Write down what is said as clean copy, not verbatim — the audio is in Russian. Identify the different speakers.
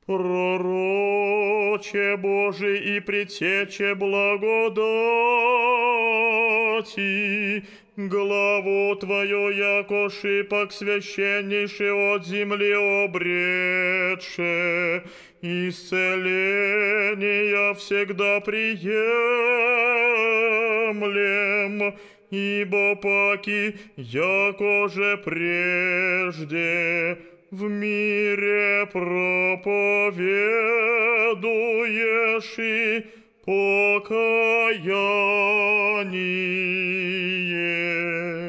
Speaker 1: Пророче Божий и предтече благодати, главу Твою, яко шипок священнейший от земли обретше, исцеления всегда приемлем, ибо паки, яко же прежде в мире проповедуешь и покаяние.